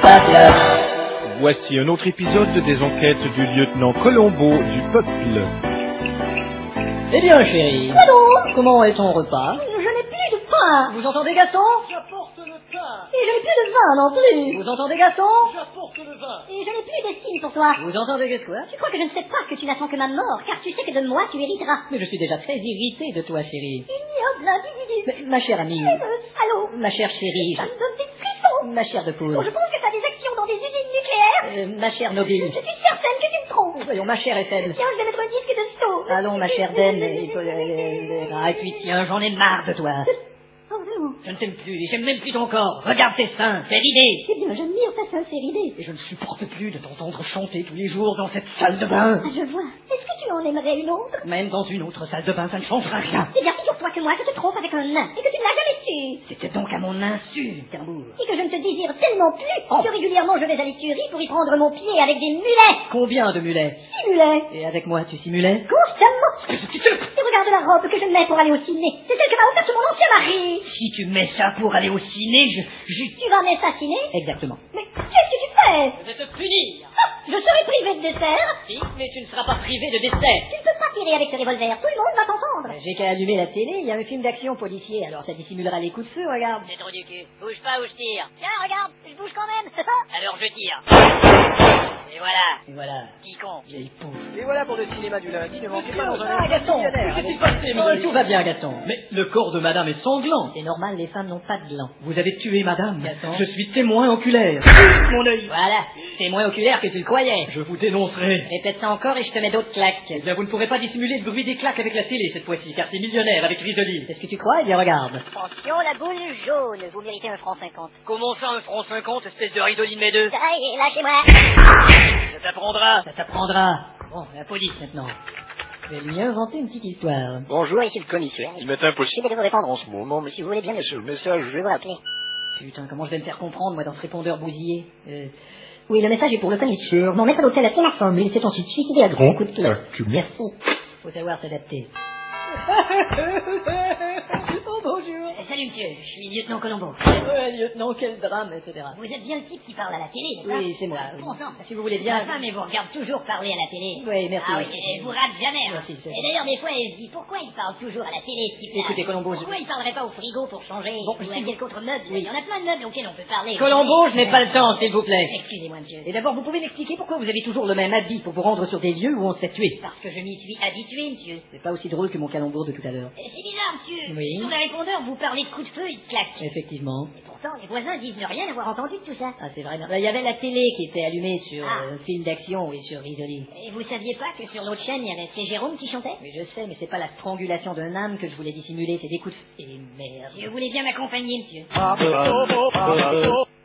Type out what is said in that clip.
peuple. Voici un autre épisode des enquêtes du lieutenant Colombo du peuple. Eh bien, chérie. Allô? Comment est ton repas? Je n'ai plus de pain. Vous entendez, Gaston? J'apporte le pain. Et je n'ai plus de vin non plus. Vous entendez, Gaston? J'apporte le vin. Et je n'ai plus d'estime pour toi. Vous entendez, qu'est-ce quoi? Tu crois que je ne sais pas que tu n'attends que ma mort, car tu sais que de moi tu hériteras. Mais je suis déjà très irrité de toi, chérie. Ignoble individu. Mais, ma chère amie, Salaud. ma chère chérie, Ça me donne des frissons. ma chère de poule, Oh, je pense que tu as des actions dans des usines nucléaires. ma chère Nobile, Je suis certaine que tu me trompes. voyons, ma chère Estelle. Tiens, je vais mettre un disque de Sto. Allons, ma chère Den, ah, et puis tiens, j'en ai marre de toi. Oh, vraiment? Je ne t'aime plus, et j'aime même plus ton corps. Regarde tes seins, c'est ridé. Eh bien, j'admire ta sincérité. Et je ne supporte plus de t'entendre chanter tous les jours dans cette salle de bain. Ah, je vois. Est-ce que tu en aimerais une autre? Même dans une autre salle de bain, ça ne changera rien. Eh bien, figure-toi que moi, je te trompe avec un nain, et que tu ne l'as jamais su. C'était donc à mon insu, Carambour. Et que je ne te désire tellement plus que régulièrement je vais à l'écurie pour y prendre mon pied avec des mulets. Combien de mulets? 6 mulets. Et avec moi, tu simulais? Constamment. Et regarde la robe que je mets pour aller au ciné. C'est celle que m'a offerte mon ancien mari. Si tu mets ça pour aller au ciné, Tu vas m'assassiner? Exactement. Mais qu'est-ce que tu fais? Je vais te punir. Ah, je serai privé de dessert. Si, mais tu ne seras pas privé de dessert. Tu ne peux pas tirer avec ce revolver. Tout le monde va t'entendre. J'ai qu'à allumer la télé, il y a un film d'action policier, alors ça dissimulera les coups de feu, regarde. C'est trop du cul. Bouge pas ou je tire. Tiens, regarde, je bouge quand même. Alors je tire. Et voilà. Et voilà. Qui con. Vieille pauvre. Et voilà pour le cinéma du lundi. Ne manquez pas dans un Ah, Gaston, millionnaire. qu'est-ce qui se passe, Oh, tout va bien, Gaston. Mais le corps de madame est sanglant. C'est normal, les femmes n'ont pas de gland. Vous avez tué madame. Gaston. Je suis témoin oculaire. Mon œil. Voilà, c'est moins oculaire que tu le croyais. Je vous dénoncerai. Répète ça encore et je te mets d'autres claques. Eh bien, vous ne pourrez pas dissimuler le bruit des claques avec la télé cette fois-ci, car c'est millionnaire avec Rizzoli. C'est ce que tu crois? Eh bien, regarde. Attention, la boule jaune. Vous méritez un franc 50. Comment ça, un franc 50, espèce de Rizzoli de mes deux? Allez, lâchez-moi. Ça t'apprendra. Ça t'apprendra. Bon, la police maintenant. Je vais lui inventer une petite histoire. Bonjour, ici le commissaire. Il m'est impossible de vous répondre en ce moment, mais Si vous voulez bien me sur le message, je vais vous rappeler. Putain, comment je vais me faire comprendre, moi, dans ce répondeur bousillé Oui, le message est pour le commissaire. Mon maître d'hôtel a fait la forme. Il s'est ensuite suicidé à grands coups de pied. Merci. Faut savoir s'adapter. Oh, bonjour. Salut monsieur, je suis lieutenant Colombo. Ouais, lieutenant, quel drame, etc. Vous êtes bien le type qui parle à la télé, n'est-ce pas? Oui, c'est moi. Bon sang. Si vous voulez Ma bien... femme, elle vous regarde toujours parler à la télé. Oui, merci. Ah oui, elle vous rate jamais. Hein. Merci, c'est Et d'ailleurs, des fois, elle se dit, pourquoi il parle toujours à la télé, ce type-là? Écoutez, Colombo, Pourquoi il parlerait pas au frigo pour changer? Bon, ou à si- quelque autre meuble? Oui. Il y en a plein de meubles auxquels on peut parler. Colombo, je n'ai pas le temps, s'il vous plaît. Excusez-moi, monsieur. Et d'abord, vous pouvez m'expliquer pourquoi vous avez toujours le même habit pour vous rendre sur des lieux où on se fait tuer? Parce que je m'y suis habitué, monsieur. C'est pas aussi drôle que mon calembour de tout à l'heure. C'est bizarre, monsieur. Oui. Sur le répondeur, vous parlez de coups de feu et de claques. Effectivement. Et pourtant, les voisins disent ne rien avoir entendu de tout ça. Ah, c'est vrai. Non. Il y avait la télé qui était allumée sur Ah. film d'action et sur Rizzoli. Et vous saviez pas que sur l'autre chaîne, il y avait C. Jérôme qui chantait? Mais je sais, mais c'est pas la strangulation d'un âne que je voulais dissimuler, c'est des coups de... Et merde. Si vous voulez bien m'accompagner, monsieur. oh, oh, oh, oh.